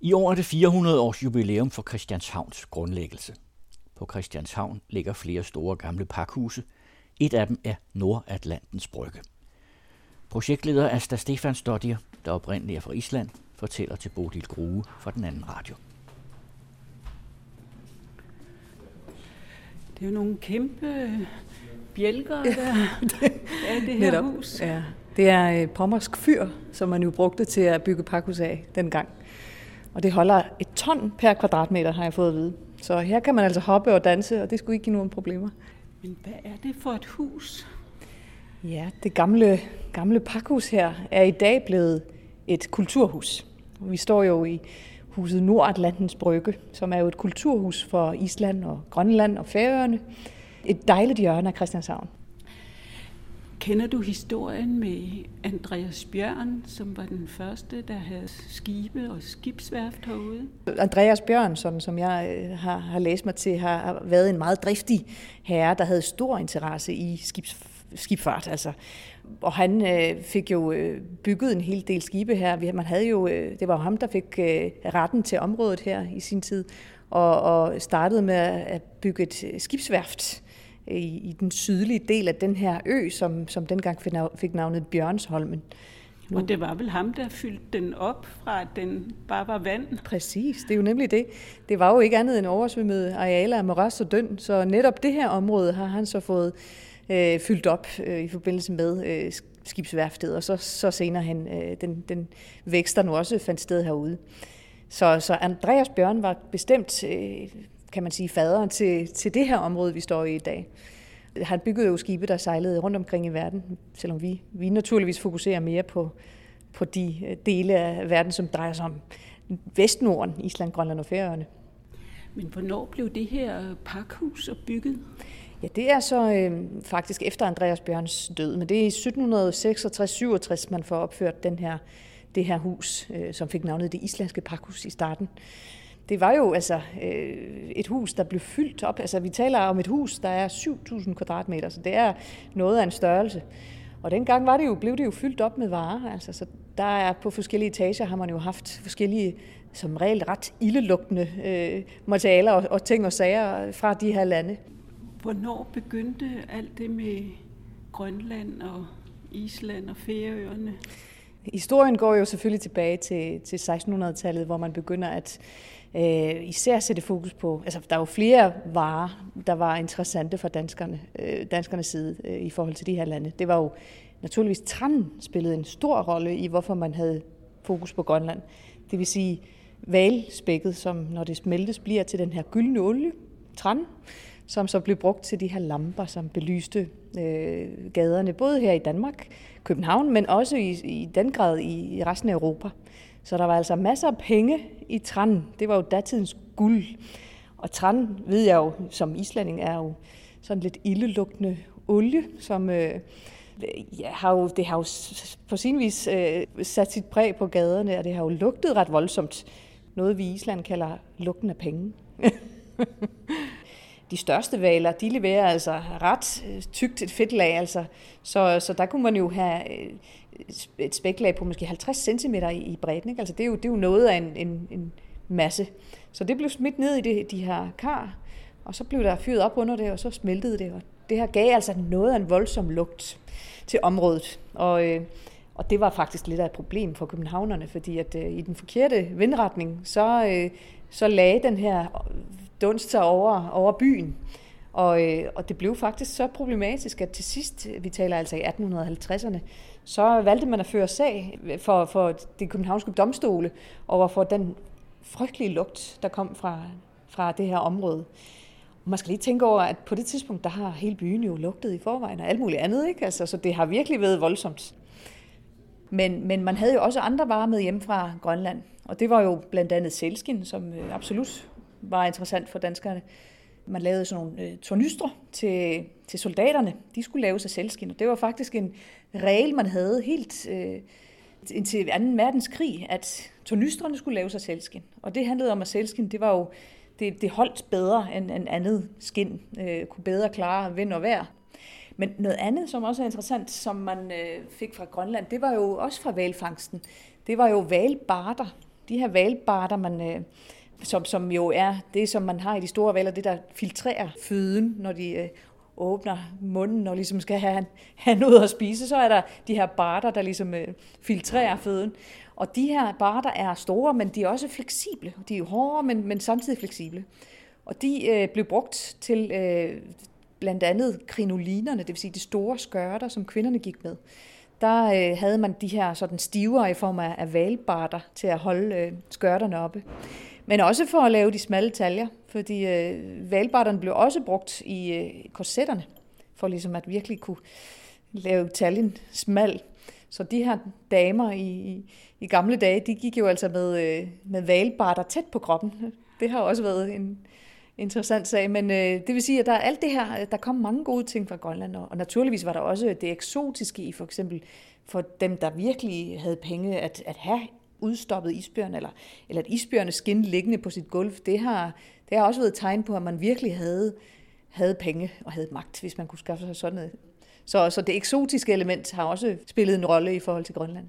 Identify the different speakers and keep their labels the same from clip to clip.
Speaker 1: I år er det 400 års jubilæum for Christianshavns grundlæggelse. På Christianshavn ligger flere store gamle pakhuse. Et af dem er Nordatlantens Brygge. Projektleder Asta Stefansdóttir, der oprindeligt er fra Island, fortæller til Bodil Grue fra den anden radio.
Speaker 2: Det er jo nogle kæmpe bjælker, der er det her
Speaker 3: netop.
Speaker 2: hus.
Speaker 3: Ja. Det er et pommersk fyr, som man jo brugte til at bygge pakhus af dengang. Og det holder 1 ton per kvadratmeter, har jeg fået at vide. Så her kan man altså hoppe og danse, og det skulle ikke give nogen problemer.
Speaker 2: Men hvad er det for et hus?
Speaker 3: Ja, det gamle pakhus her er i dag blevet et kulturhus. Vi står jo i huset Nordatlantens Brygge, som er jo et kulturhus for Island og Grønland og Færøerne. Et dejligt hjørne af Christianshavn.
Speaker 2: Kender du historien med Andreas Bjørn, som var den første, der havde skibe og skibsværft herude?
Speaker 3: Andreas Bjørn, sådan som jeg har læst mig til, har været en meget driftig herre, der havde stor interesse i skibsfart. Altså. Og han fik jo bygget en hel del skibe her. Man havde jo, det var jo ham, der fik retten til området her i sin tid, og startede med at bygge et skibsværft i den sydlige del af den her ø, som dengang fik navnet Bjørnsholmen.
Speaker 2: Og det var vel ham, der fyldte den op fra, at den bare var vand?
Speaker 3: Præcis, det er jo nemlig det. Det var jo ikke andet end oversvømmede arealer af moræs og dynd, så netop det her område har han så fået fyldt op i forbindelse med skibsværftet, og så senere hen den vækst, der nu også fandt sted herude. Så Andreas Bjørn var bestemt, kan man sige, faderen til det her område, vi står i dag. Han byggede jo skibe, der sejlede rundt omkring i verden, selvom vi naturligvis fokuserer mere på de dele af verden, som drejer sig om Vestnorden, Island, Grønland og Færøerne.
Speaker 2: Men hvornår blev det her pakhus bygget?
Speaker 3: Ja, det er så faktisk efter Andreas Bjørns død, men det er i 1766-67, man får opført det her hus, som fik navnet det islandske pakhus i starten. Det var jo altså et hus, der blev fyldt op. Altså vi taler om et hus, der er 7.000 kvadratmeter, så det er noget af en størrelse. Og dengang blev det jo fyldt op med varer. Altså, så der er på forskellige etager har man jo haft forskellige, som regel ret ildelugtende materialer og ting og sager fra de her lande.
Speaker 2: Hvornår begyndte alt det med Grønland og Island og Færøerne?
Speaker 3: Historien går jo selvfølgelig tilbage til 1600-tallet, hvor man begynder at især sætte fokus på, altså der er jo flere varer, der var interessante for danskernes side i forhold til de her lande. Det var jo naturligvis tran spillede en stor rolle i, hvorfor man havde fokus på Grønland. Det vil sige hvalspækket, som når det smeltes bliver til den her gyldne olie, tran, som så blev brugt til de her lamper, som belyste gaderne, både her i Danmark, København, men også i den grad i resten af Europa. Så der var altså masser af penge i tran. Det var jo datidens guld. Og tran, ved jeg jo, som islænding, er jo sådan lidt ildelugtende olie, som har jo på sin vis sat sit præg på gaderne, og det har jo lugtet ret voldsomt. Noget vi i Island kalder lugten af penge. De største hvaler, de leverer altså ret tykt et fedtlag, altså. Så der kunne man jo have et spæklag på måske 50 cm i bredden, ikke? Altså det er jo noget af en masse. Så det blev smidt ned i de her kar, og så blev der fyret op under det, og så smeltede det. Og det her gav altså noget af en voldsom lugt til området. Og det var faktisk lidt af et problem for københavnerne, fordi at i den forkerte vindretning, så lagde den her dunst sig over byen. Og det blev faktisk så problematisk, at til sidst, vi taler altså i 1850'erne, så valgte man at føre sag for de københavnske domstole over for den frygtelige lugt, der kom fra det her område. Og man skal lige tænke over, at på det tidspunkt, der har hele byen jo lugtet i forvejen og alt muligt andet, ikke? Altså, så det har virkelig været voldsomt. Men man havde jo også andre varer med hjem fra Grønland, og det var jo blandt andet sælskind, som absolut var interessant for danskerne. Man lavede sådan nogle tornystre til soldaterne. De skulle laves af sælskind, og det var faktisk en regel, man havde helt indtil 2. verdenskrig, at tornystrene skulle laves af sælskind. Og det handlede om, at sælskind, det var jo det holdt bedre end andet skind, kunne bedre klare vind og vejr. Men noget andet, som også er interessant, som man fik fra Grønland, det var jo også fra hvalfangsten. Det var jo hvalbarter. de her hvalbarter, som jo er det, som man har i de store hvaler, det der filtrerer føden, når de åbner munden og ligesom skal have noget at spise, så er der de her barter, der ligesom filtrerer føden. Og de her barter er store, men de er også fleksible. De er jo hårde, men samtidig fleksible. Og de blev brugt til blandt andet krinolinerne, det vil sige de store skørter, som kvinderne gik med. Der havde man de her sådan stiver i form af hvalbarter til at holde skørterne oppe. Men også for at lave de smalle taljer, fordi hvalbarterne blev også brugt i korsetterne, for ligesom at virkelig kunne lave taljen smal. Så de her damer i gamle dage, de gik jo altså med hvalbarter tæt på kroppen. Det har også været en interessant sag, men det vil sige, at der er alt det her, der kom mange gode ting fra Grønland, og naturligvis var der også det eksotiske i, for eksempel for dem, der virkelig havde penge, at have udstoppet isbjørn, eller et isbjørneskin liggende på sit gulv. Det har også været et tegn på, at man virkelig havde penge og havde magt, hvis man kunne skaffe sig sådan noget. Så det eksotiske element har også spillet en rolle i forhold til Grønland.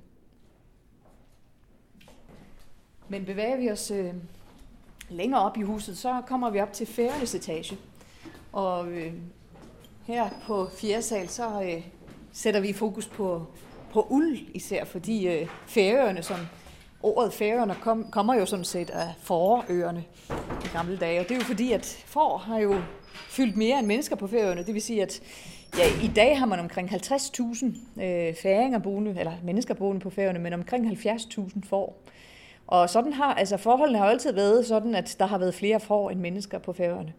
Speaker 3: Men bevæger vi os længere op i huset, så kommer vi op til Færøernes etage. Og her på 4. sal, så sætter vi fokus på uld især, fordi Færøerne, som ordet Færøerne kommer jo sådan set af Fårøerne i gamle dage. Og det er jo fordi, at får har jo fyldt mere end mennesker på Færøerne. Det vil sige, at i dag har man omkring 50.000 færinger boende, eller mennesker boende på Færøerne, men omkring 70.000 får. Og sådan forholdene har altid været sådan, at der har været flere får end mennesker på Færøerne.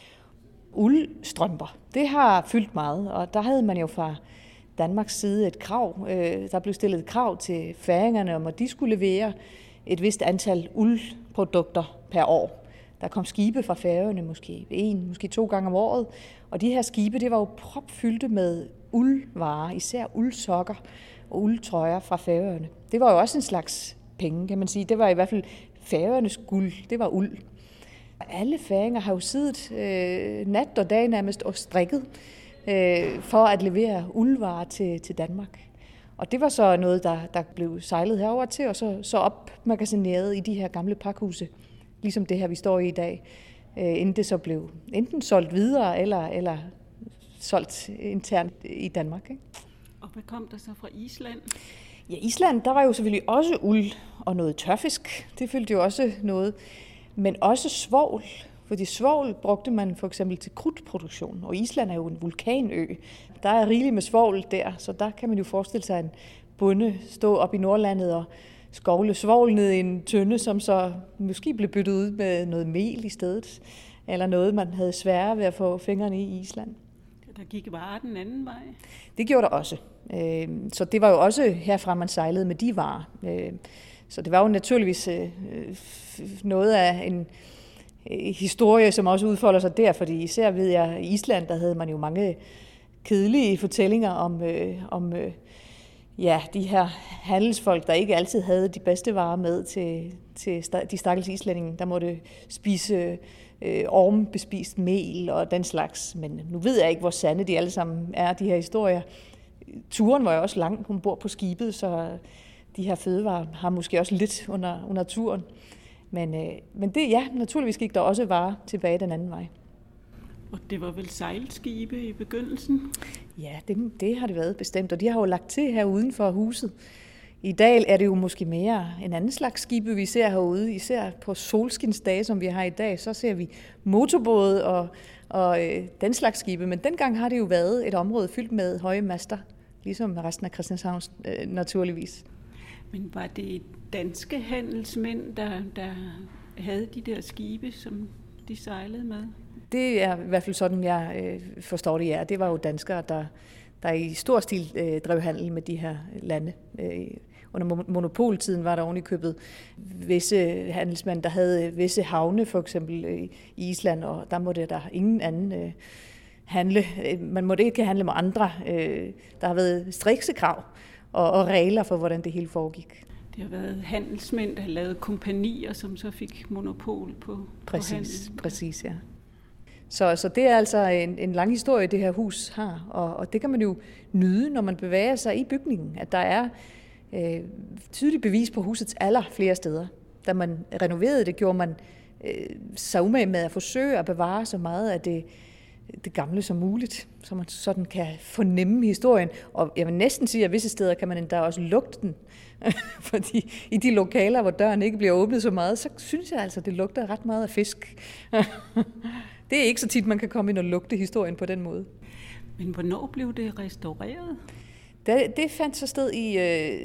Speaker 3: Uldstrømper, det har fyldt meget, og der havde man jo fra Danmarks side et krav. Der blev stillet et krav til færingerne om, at de skulle levere et vist antal uldprodukter per år. Der kom skibe fra Færøerne måske 2 gange om året, og de her skibe, det var jo propfyldte med uldvarer, især uldsokker og uldtrøjer fra Færøerne. Det var jo også en slags penge, kan man sige. Det var i hvert fald Færøernes guld, det var uld. Alle færinger har jo siddet nat og dag nærmest og strikket for at levere uldvarer til Danmark. Og det var så noget, der blev sejlet herover til, og så opmagasineret i de her gamle pakhuse, ligesom det her, vi står i dag, inden det så blev enten solgt videre eller solgt internt i Danmark. Ikke?
Speaker 2: Og hvad kom der så fra Island?
Speaker 3: Ja, Island, der var jo selvfølgelig også uld og noget tørfisk. Det fyldte jo også noget. Men også svovl. Fordi svovl brugte man for eksempel til krudtproduktion. Og Island er jo en vulkanø. Der er rigeligt med svovl der, så der kan man jo forestille sig en bonde stå op i Nordlandet og skovle svovl ned i en tønde, som så måske blev byttet ud med noget mel i stedet. Eller noget, man havde sværere ved at få fingrene i Island.
Speaker 2: Der gik varer den anden vej?
Speaker 3: Det gjorde der også. Så det var jo også herfra, man sejlede med de varer. Så det var jo naturligvis noget af en historie, som også udfolder sig der, fordi især ved jeg, i Island, der havde man jo mange kedelige fortællinger om de her handelsfolk, der ikke altid havde de bedste varer med til de stakkels islændinge, der måtte spise ormbespist mel og den slags. Men nu ved jeg ikke, hvor sande de alle sammen er, de her historier. Turen var jo også lang, hun bor på skibet, så de her fødevarer har måske også lidt under turen. Men det, ja, naturligvis gik der også varer tilbage den anden vej.
Speaker 2: Og det var vel sejlskibe i begyndelsen?
Speaker 3: Ja, det har det været bestemt, og de har jo lagt til her uden for huset. I dag er det jo måske mere en anden slags skibe, vi ser herude. Især på solskinsdage, som vi har i dag, så ser vi motorbåde og den slags skibe. Men dengang har det jo været et område fyldt med høje master, ligesom resten af Christianshavn naturligvis.
Speaker 2: Men var det danske handelsmænd, der havde de der skibe, som de sejlede med?
Speaker 3: Det er i hvert fald sådan, jeg forstår det, ja. Det var jo danskere, der i stor stil drev handel med de her lande. Under monopoltiden var der oven i købet visse handelsmænd, der havde visse havne, for eksempel i Island, og der måtte der ingen anden handle. Man måtte ikke handle med andre. Der har været strikse krav og regler for, hvordan det hele foregik.
Speaker 2: Det har været handelsmænd, der har lavet kompagnier, som så fik monopol på handel.
Speaker 3: Præcis, ja. Så det er altså en lang historie, det her hus har, og det kan man jo nyde, når man bevæger sig i bygningen, at der er tydeligt bevis på husets alder flere steder. Da man renoverede det, gjorde man sig umage med at forsøge at bevare så meget af det gamle som muligt, så man sådan kan fornemme historien. Og jeg vil næsten sige, at visse steder kan man endda også lugte den. Fordi i de lokaler, hvor døren ikke bliver åbnet så meget, så synes jeg altså, det lugter ret meget af fisk. Det er ikke så tit, man kan komme ind og lugte historien på den måde.
Speaker 2: Men hvornår blev det restaureret?
Speaker 3: Det fandt så sted i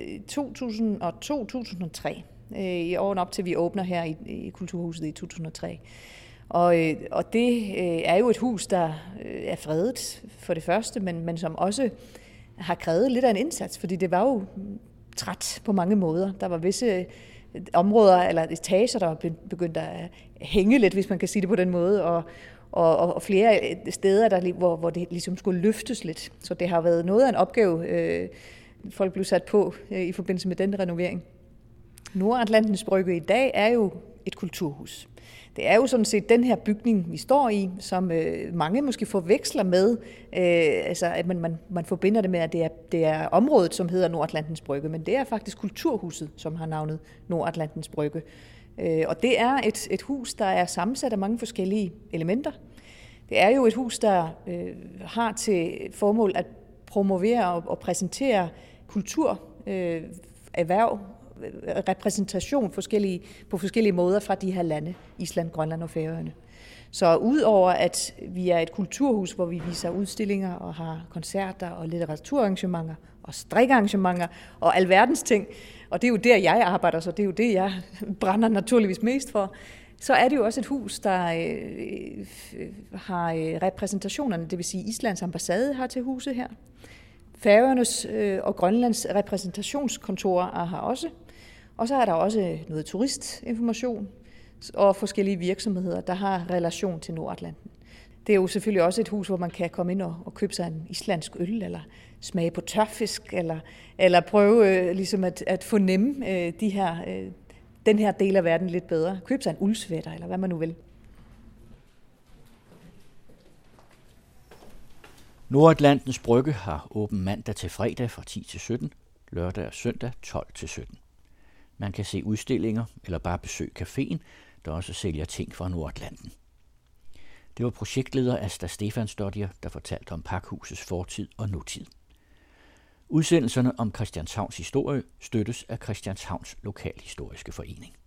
Speaker 3: 2002-2003. I årene op til vi åbner her i Kulturhuset i 2003. Og det er jo et hus, der er fredet for det første, men som også har krævet lidt af en indsats, fordi det var jo træt på mange måder. Der var visse områder eller etager, der var begyndt at hænge lidt, hvis man kan sige det på den måde, og flere steder, hvor det ligesom skulle løftes lidt. Så det har været noget af en opgave, folk blev sat på i forbindelse med den renovering. Nordatlantens Brygge i dag er jo et kulturhus. Det er jo sådan set den her bygning, vi står i, som mange måske forveksler med, at man forbinder det med, at det er området, som hedder Nordatlantens Brygge, men det er faktisk kulturhuset, som har navnet Nordatlantens Brygge. Og det er et hus, der er sammensat af mange forskellige elementer. Det er jo et hus, der har til formål at promovere og præsentere kultur, erhverv, repræsentation på forskellige måder fra de her lande, Island, Grønland og Færøerne. Så udover at vi er et kulturhus, hvor vi viser udstillinger og har koncerter og litteraturarrangementer og strikkearrangementer og alverdens ting, og det er jo der, jeg arbejder, så det er jo det, jeg brænder naturligvis mest for, så er det jo også et hus, der har repræsentationerne, det vil sige Islands ambassade har til huse her. Færøernes og Grønlands repræsentationskontorer har også. Og så er der også noget turistinformation og forskellige virksomheder, der har relation til Nordatlanten. Det er jo selvfølgelig også et hus, hvor man kan komme ind og købe sig en islandsk øl, eller smage på tørfisk, eller prøve ligesom at fornemme den her del af verden lidt bedre. Købe sig en uldsvætter, eller hvad man nu vil.
Speaker 1: Nordatlantens Brygge har åben mandag til fredag fra 10 til 17, lørdag og søndag 12 til 17. Man kan se udstillinger eller bare besøge caféen, der også sælger ting fra Nordatlanten. Det var projektleder Asta Stefansdottir, der fortalte om pakhusets fortid og nutid. Udsendelserne om Christianshavns historie støttes af Christianshavns Lokalhistoriske Forening.